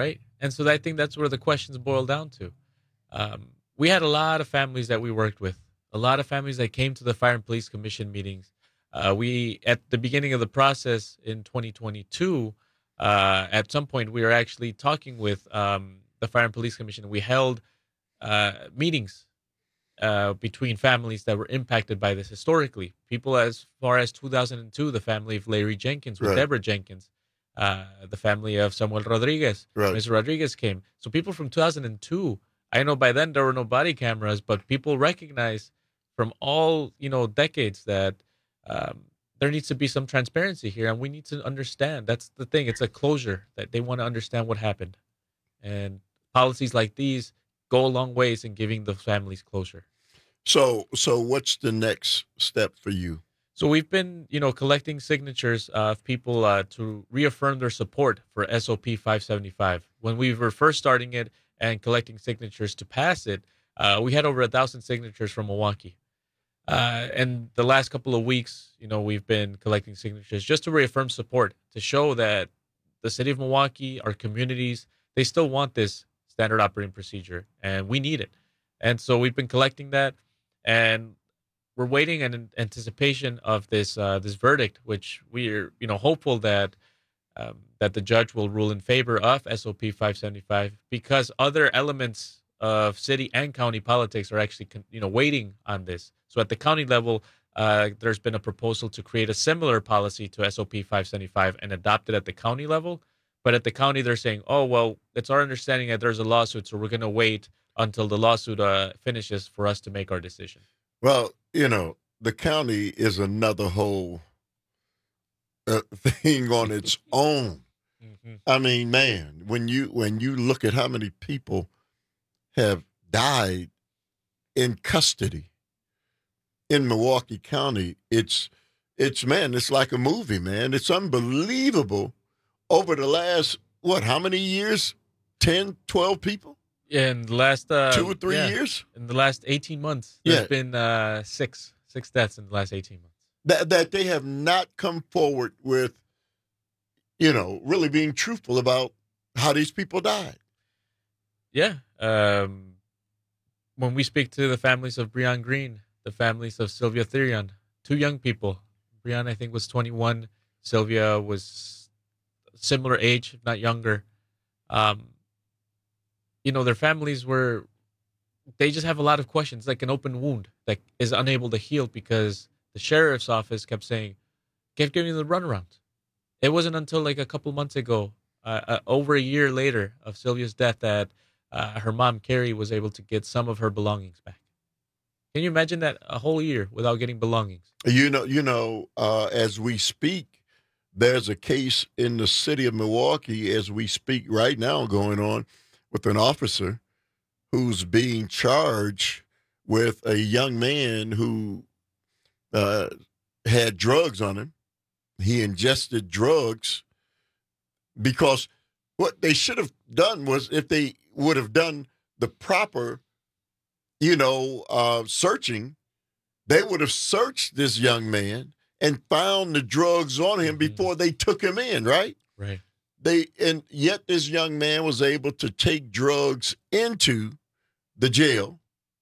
And so I think that's where the questions boil down to. Um, we had a lot of families that we worked with, a lot of families that came to the Fire and Police Commission meetings. Uh, we, at the beginning of the process in twenty twenty-two, uh, at some point, we were actually talking with um, the Fire and Police Commission. We held uh, meetings uh, between families that were impacted by this historically. People as far as two thousand two, the family of Larry Jenkins with Right. Deborah Jenkins, uh, the family of Samuel Rodriguez. Right. Mister Rodriguez came. So people from two thousand two, I know by then there were no body cameras, but people recognize from all, you know, decades that um, there needs to be some transparency here, and we need to understand. That's the thing. It's a closure that they want to understand what happened. And policies like these go a long ways in giving the families closure. So, so what's the next step for you? So we've been, you know, collecting signatures of people uh, to reaffirm their support for S O P five seventy-five. When we were first starting it and collecting signatures to pass it, uh, we had over a thousand signatures from Milwaukee. Uh, and the last couple of weeks, you know, we've been collecting signatures just to reaffirm support, to show that the city of Milwaukee, our communities, they still want this standard operating procedure, and we need it. And so we've been collecting that, and we're waiting in anticipation of this uh, this verdict, which we're, you know, hopeful that um, that the judge will rule in favor of S O P five seventy-five, because other elements of city and county politics are actually, you know, waiting on this. So at the county level, uh, there's been a proposal to create a similar policy to S O P five seventy-five and adopt it at the county level. But at the county, they're saying, oh, well, it's our understanding that there's a lawsuit, so we're going to wait until the lawsuit uh, finishes for us to make our decision. Well, you know, the county is another whole uh, thing on its own. Mm-hmm. I mean, man, when you when you look at how many people have died in custody in Milwaukee County, it's it's man, it's like a movie, man. It's unbelievable. Over the last, what, how many years? ten, twelve people? Yeah, in the last uh, two or three yeah, years? In the last eighteen months, there's Yeah. been uh, six six deaths in the last eighteen months. That that they have not come forward with, you know, really being truthful about how these people died. Yeah. Um, when we speak to the families of Breon Green, the families of Sylvia Therion, two young people. Breon, I think, was twenty-one. Sylvia was similar age, if not younger. Um, you know, their families were, they just have a lot of questions, like an open wound that is unable to heal because the sheriff's office kept saying, kept giving the runaround. It wasn't until like a couple months ago, uh, uh, over a year later of Sylvia's death, that uh, her mom, Carrie, was able to get some of her belongings back. Can you imagine that, a whole year without getting belongings? You know, you know, uh, as we speak, there's a case in the city of Milwaukee as we speak right now going on with an officer who's being charged with a young man who uh, had drugs on him. He ingested drugs because what they should have done was, if they would have done the proper, you know, uh, searching, they would have searched this young man and found the drugs on him before they took him in, right? Right. They and yet this young man was able to take drugs into the jail,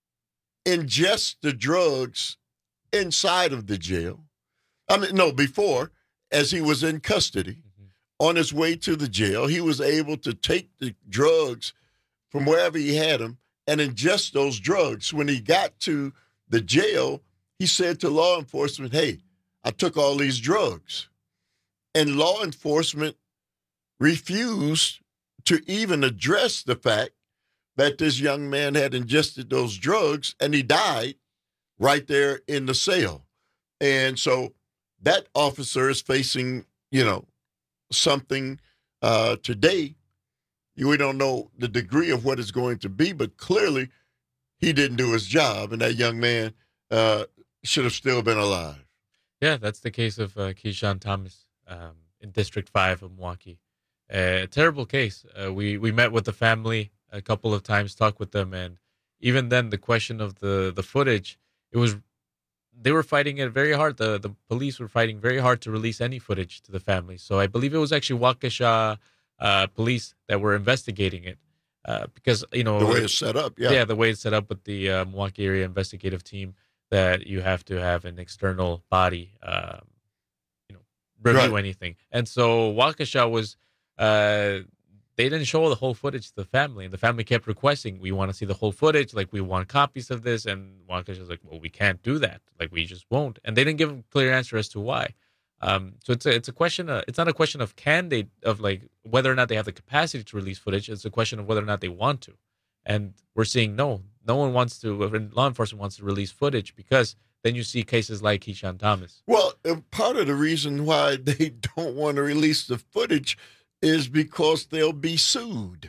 ingest the drugs inside of the jail. I mean, no, before, as he was in custody, mm-hmm. on his way to the jail, he was able to take the drugs from wherever he had them and ingest those drugs. When he got to the jail, he said to law enforcement, hey, I took all these drugs. And law enforcement refused to even address the fact that this young man had ingested those drugs and he died right there in the cell. And so that officer is facing, you know, something uh, today. We don't know the degree of what it's going to be, but clearly he didn't do his job, and that young man uh, should have still been alive. Yeah, that's the case of uh, Keyshawn Thomas um, in District five of Milwaukee. A uh, terrible case. Uh, we, we met with the family a couple of times, talked with them, and even then, the question of the, the footage, it was, they were fighting it very hard. The, the police were fighting very hard to release any footage to the family. So I believe it was actually Waukesha uh, police that were investigating it. Uh, because, you know, the way it's set up, yeah. Yeah, the way it's set up with the uh, Milwaukee area investigative team, that you have to have an external body, um, you know, review Right. anything. And so Waukesha was, uh, they didn't show the whole footage to the family. And the family kept requesting, we want to see the whole footage. Like, we want copies of this. And Waukesha was like, well, we can't do that. Like, we just won't. And they didn't give a clear answer as to why. Um, so it's a, it's a question of, it's not a question of can they, of like whether or not they have the capacity to release footage. It's a question of whether or not they want to. And we're seeing no, no one wants to, law enforcement wants to release footage, because then you see cases like Keyshawn Thomas. Well, uh, part of the reason why they don't want to release the footage is because they'll be sued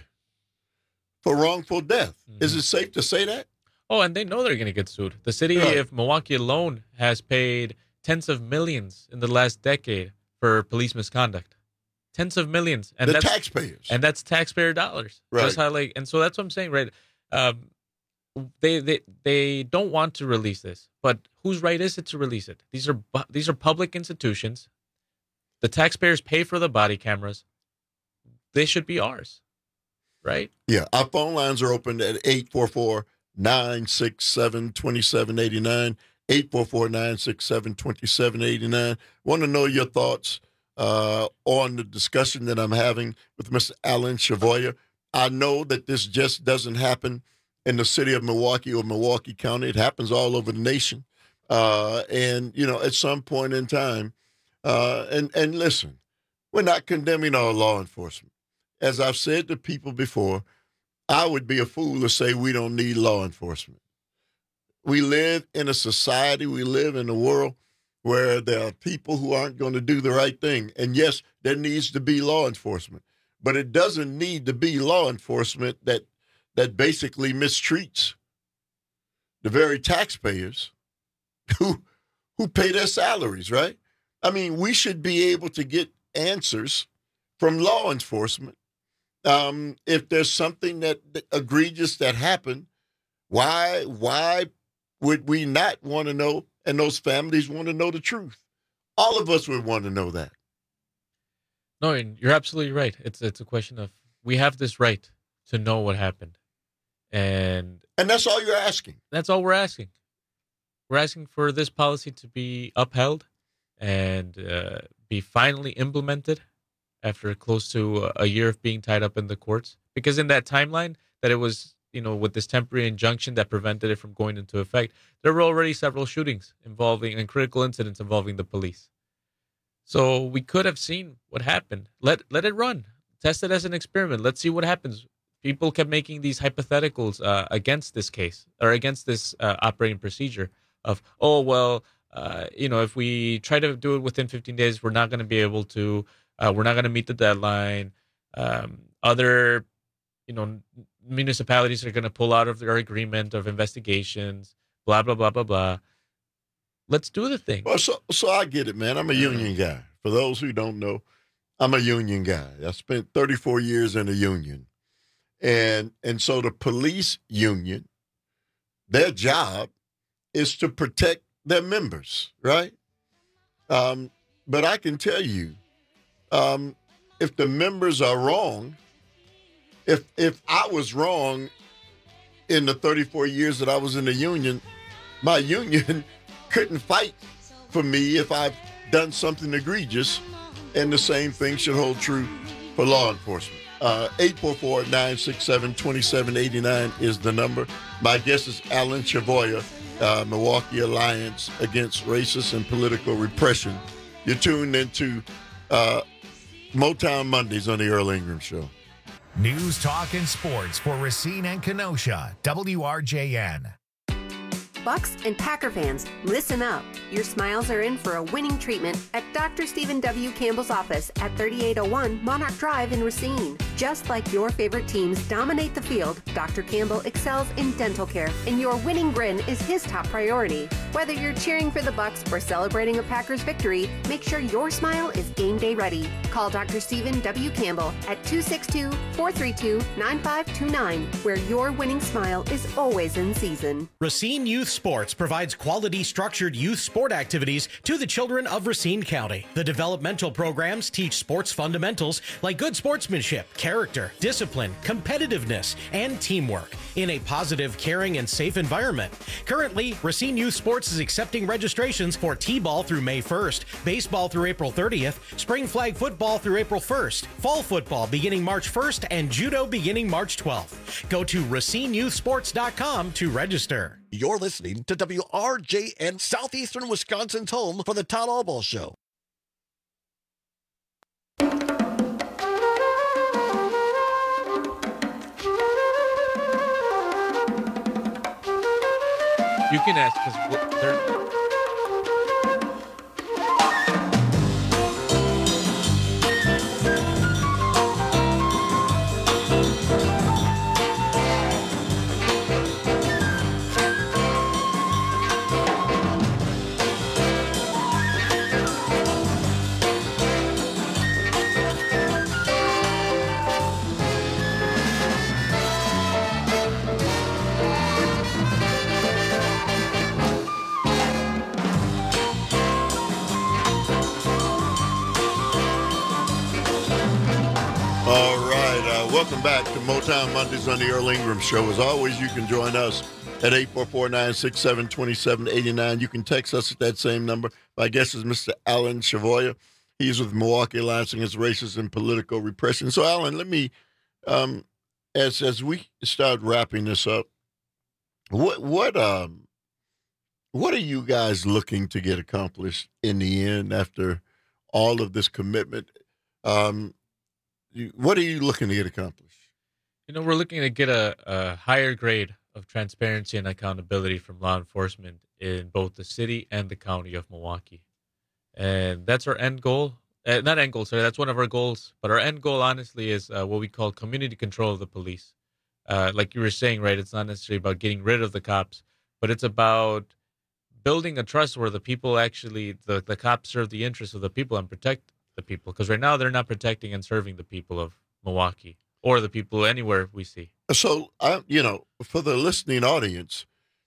for wrongful death. Mm-hmm. Is it safe to say that? Oh, and they know they're going to get sued. The city Right. of Milwaukee alone has paid tens of millions in the last decade for police misconduct. Tens of millions. And the that's, taxpayers. And that's taxpayer dollars. Right. That's how, like, and so that's what I'm saying, right? Um, they they they don't want to release this, but whose right is it to release it? These are bu- these are public institutions. The taxpayers pay for the body cameras. They should be ours, right? Yeah, our phone lines are open at eight four four, nine six seven, two seven eight nine, eight four four, nine six seven, two seven eight nine. Want to know your thoughts uh, on the discussion that I'm having with Mister Alan Chavoya. I know that this just doesn't happen in the city of Milwaukee or Milwaukee County. It happens all over the nation. Uh, and, you know, at some point in time, uh, and, and listen, we're not condemning our law enforcement. As I've said to people before, I would be a fool to say we don't need law enforcement. We live in a society, we live in a world where there are people who aren't going to do the right thing. And yes, there needs to be law enforcement, but it doesn't need to be law enforcement that that basically mistreats the very taxpayers who who pay their salaries, right? I mean, we should be able to get answers from law enforcement. Um, if there's something that, that egregious that happened, why why would we not want to know, and those families want to know the truth? All of us would want to know that. No, and you're absolutely right. It's it's a question of, we have this right to know what happened. And and that's all you're asking. That's all we're asking. We're asking for this policy to be upheld and uh, be finally implemented after close to a year of being tied up in the courts. Because in that timeline that it was, you know, with this temporary injunction that prevented it from going into effect, there were already several shootings involving and critical incidents involving the police. So we could have seen what happened. Let let it run. Test it as an experiment. Let's see what happens. People kept making these hypotheticals uh, against this case, or against this uh, operating procedure of, oh, well, uh, you know, if we try to do it within fifteen days, we're not going to be able to, uh, we're not going to meet the deadline. Um, other, you know, municipalities are going to pull out of their agreement of investigations, blah, blah, blah, blah, blah. Let's do the thing. Well, so, so I get it, man. I'm a union guy. For those who don't know, I'm a union guy. I spent thirty-four years in a union. And and so the police union, their job is to protect their members, right? Um, but I can tell you, um, if the members are wrong, if if I was wrong in the thirty-four years that I was in the union, my union couldn't fight for me if I've done something egregious, and the same thing should hold true for law enforcement. Uh, eight four four, nine six seven, two seven eight nine is the number. My guest is Alan Chavoya, uh, Milwaukee Alliance Against Racist and Political Repression. You're tuned into uh, Motown Mondays on the Earl Ingram Show. News, talk, and sports for Racine and Kenosha. W R J N. Bucks and Packer fans, listen up. Your smiles are in for a winning treatment at Doctor Stephen W. Campbell's office at thirty-eight oh one Monarch Drive in Racine. Just like your favorite teams dominate the field, Doctor Campbell excels in dental care, and your winning grin is his top priority. Whether you're cheering for the Bucks or celebrating a Packers victory, make sure your smile is game day ready. Call Doctor Stephen W. Campbell at two six two, four three two, nine five two nine, where your winning smile is always in season. Racine Youth Sports provides quality structured youth sport activities to the children of Racine County. The developmental programs teach sports fundamentals like good sportsmanship, character, discipline, competitiveness, and teamwork in a positive, caring, and safe environment. Currently, Racine Youth Sports is accepting registrations for T-ball through May first, baseball through April thirtieth, spring flag football through April first, fall football beginning March first, and judo beginning March twelfth. Go to racine youth sports dot com to register. You're listening to W R J N, Southeastern Wisconsin's home for the Todd Albaugh Show. You can ask because they're. All right, uh, welcome back to Motown Mondays on the Earl Ingram Show. As always, you can join us at eight four four, nine six seven, two seven eight nine. You can text us at that same number. My guest is Mister Alan Chavoya. He's with Milwaukee Alliance Against Racism and Political Repression. So, Alan, let me, um, as as we start wrapping this up, what what um what are you guys looking to get accomplished in the end after all of this commitment? Um, What are you looking to get accomplished? You know, we're looking to get a, a higher grade of transparency and accountability from law enforcement in both the city and the county of Milwaukee. And that's our end goal. Uh, not end goal, sorry, that's one of our goals. But our end goal, honestly, is uh, what we call community control of the police. Uh, like you were saying, right, it's not necessarily about getting rid of the cops, but it's about building a trust where the people actually, the, the cops serve the interests of the people and protect the people, because right now they're not protecting and serving the people of Milwaukee or the people anywhere we see. So, I, you know, for the listening audience,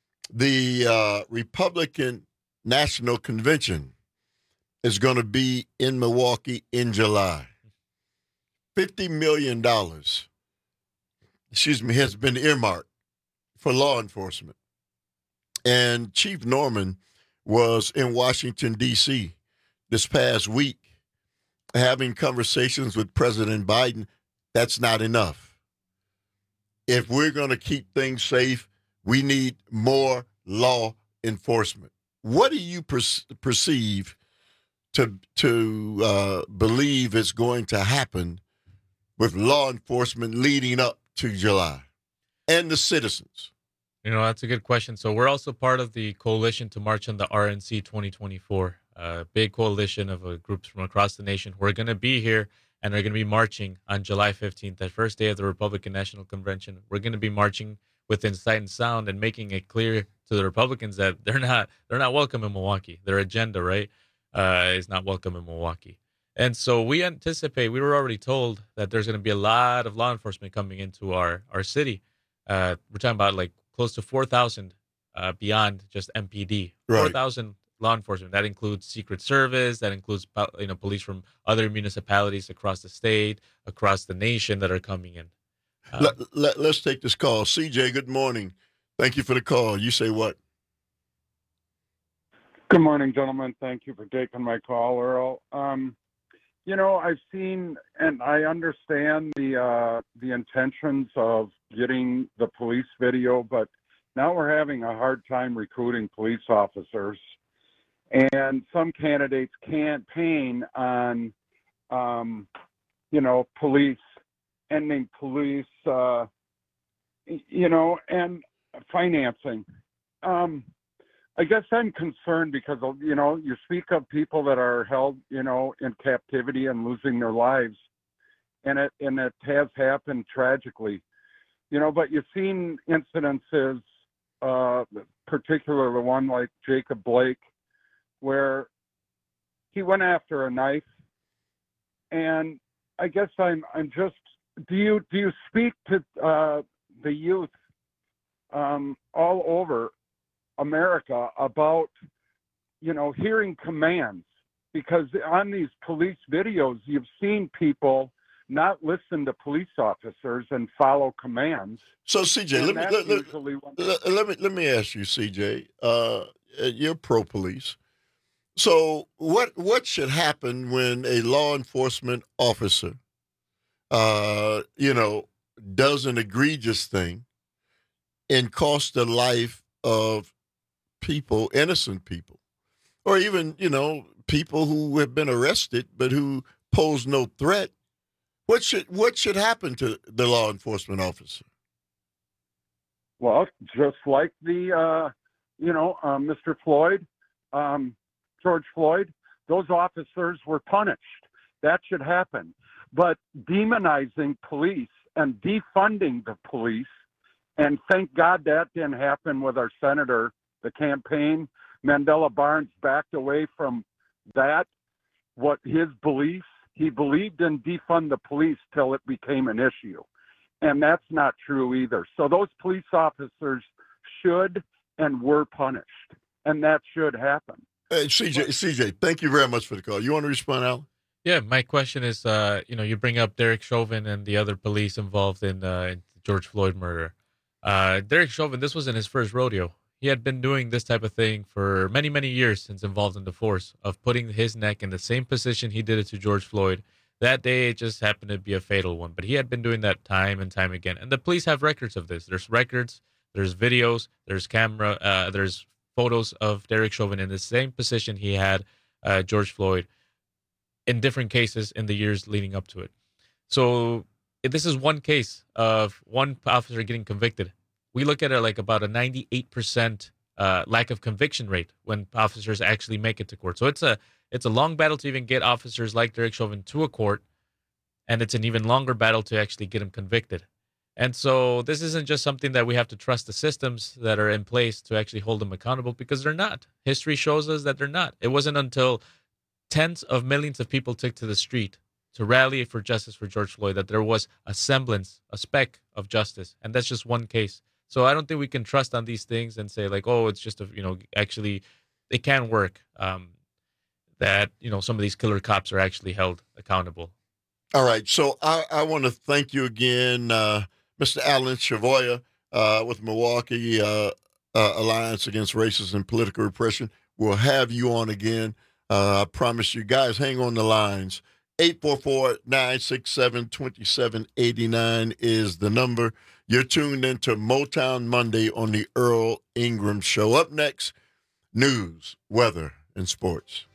the uh, Republican National Convention is going to be in Milwaukee in July. fifty million dollars, excuse me, has been earmarked for law enforcement. And Chief Norman was in Washington, D C this past week, having conversations with President Biden. That's not enough. If we're going to keep things safe, we need more law enforcement. What do you per- perceive to to uh, believe is going to happen with law enforcement leading up to July and the citizens? You know, that's a good question. So we're also part of the Coalition to March on the R N C twenty twenty-four. A big coalition of uh, groups from across the nation who are going to be here and are going to be marching on July fifteenth, that first day of the Republican National Convention. We're going to be marching within sight and sound and making it clear to the Republicans that they're not they're not welcome in Milwaukee. Their agenda, right, uh, is not welcome in Milwaukee. And so we anticipate, we were already told that there's going to be a lot of law enforcement coming into our, our city. Uh, we're talking about like close to four thousand uh, beyond just M P D. Right. four thousand law enforcement. That includes Secret Service. That includes, you know, police from other municipalities across the state, across the nation that are coming in. Um, let, let, let's take this call. C J, good morning. Thank you for the call. You say what? Good morning, gentlemen. Thank you for taking my call, Earl. Um, you know, I've seen and I understand the uh, the intentions of getting the police video, but now we're having a hard time recruiting police officers. And some candidates campaign on, um, you know, police, ending police, uh, you know, and financing. Um, I guess I'm concerned because, you know, you speak of people that are held, you know, in captivity and losing their lives. and it and it has happened tragically, you know. But you've seen incidences, uh, particularly the one like Jacob Blake, where he went after a knife, and I guess I'm I'm just do you do you speak to uh, the youth um, all over America about, you know, hearing commands? Because on these police videos, you've seen people not listen to police officers and follow commands. So, C J, let me let, let, let, let me let me ask you, C J. Uh, you're pro police. So, what what should happen when a law enforcement officer, uh, you know, does an egregious thing and costs the life of people, innocent people, or even, you know, people who have been arrested but who pose no threat? What should what should happen to the law enforcement officer? Well, just like the, uh, you know, uh, Mister Floyd, um, George Floyd, those officers were punished. That should happen. But demonizing police and defunding the police, and thank God that didn't happen with our senator, the campaign. Mandela Barnes backed away from that, what his beliefs. He believed in defund the police till it became an issue. And that's not true either. So those police officers should and were punished. And that should happen. Hey, C J, C J, thank you very much for the call. You want to respond, Alan? Yeah, my question is, uh, you know, you bring up Derek Chauvin and the other police involved in, uh, in the George Floyd murder. Uh, Derek Chauvin, this wasn't his first rodeo. He had been doing this type of thing for many, many years since involved in the force of putting his neck in the same position he did it to George Floyd. That day, it just happened to be a fatal one. But he had been doing that time and time again. And the police have records of this. There's records, there's videos, there's camera, uh, there's photos of Derek Chauvin in the same position he had uh, George Floyd in different cases in the years leading up to it. So this is one case of one officer getting convicted. We look at it like about a ninety-eight percent uh, lack of conviction rate when officers actually make it to court. So it's a it's a long battle to even get officers like Derek Chauvin to a court, and it's an even longer battle to actually get him convicted. And so this isn't just something that we have to trust the systems that are in place to actually hold them accountable, because they're not. History shows us that they're not. It wasn't until tens of millions of people took to the street to rally for justice for George Floyd that there was a semblance, a speck of justice. And that's just one case. So I don't think we can trust on these things and say like, oh, it's just, a, you know, actually it can work. Um, that, you know, some of these killer cops are actually held accountable. All right. So I, I want to thank you again, uh, Mister Alan Chavoya uh, with Milwaukee uh, uh, Alliance Against Racism and Political Repression. We'll have you on again. Uh, I promise you guys, hang on the lines. eight four four, nine six seven, two seven eight nine is the number. You're tuned into Motown Monday on the Earl Ingram Show. Up next, news, weather, and sports.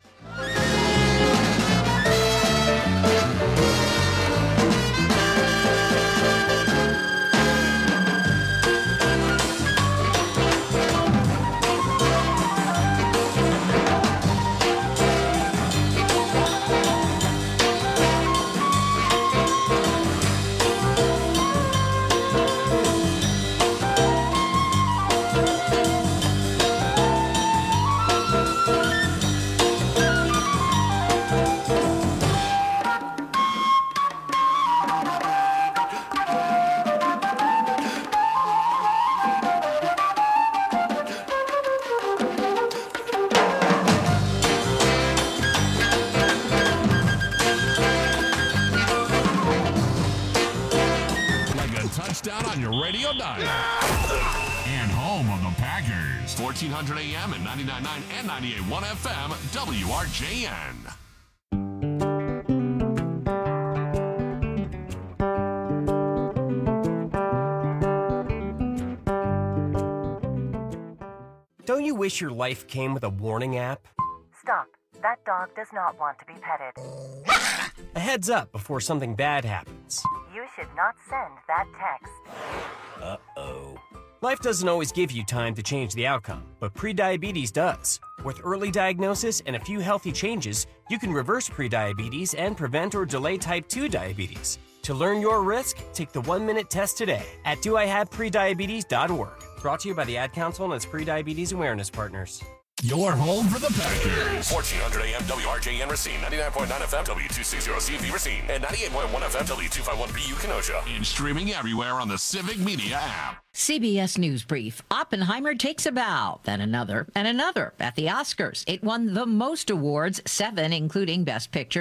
And home of the Packers. fourteen hundred A M and ninety-nine point nine and ninety-eight point one F M, W R J N. Don't you wish your life came with a warning app? Stop. That dog does not want to be petted. A heads up before something bad happens. You should not send that text. Uh-oh. Life doesn't always give you time to change the outcome, but prediabetes does. With early diagnosis and a few healthy changes, you can reverse prediabetes and prevent or delay type two diabetes. To learn your risk, take the one-minute test today at do I have prediabetes dot org. Brought to you by the Ad Council and its Prediabetes Awareness Partners. Your home for the Packers. fourteen hundred A M W R J N Racine, ninety-nine point nine F M W two sixty C V Racine, and ninety-eight point one F M W two fifty-one B U Kenosha. And streaming everywhere on the Civic Media app. C B S News Brief. Oppenheimer takes a bow, then another, and another at the Oscars. It won the most awards, seven, including Best Picture.